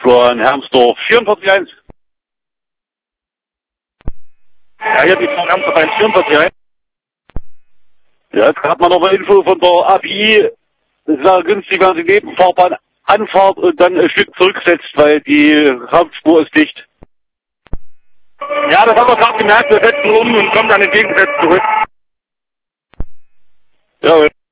von Hermsdorf 44.1. Ja, hier die von Hermsdorf 44.1. Ja, jetzt hat man noch eine Info von der API. Das wäre günstig, wenn sie Nebenfahrbahn anfahrt und dann ein Stück zurücksetzt, weil die Hauptspur ist dicht. Ja, das haben wir gerade gemerkt. Wir setzen um und kommen dann entgegengesetzt zurück. Ja,